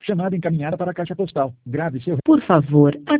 Chamada encaminhada para a caixa postal. Grave seu... Por favor,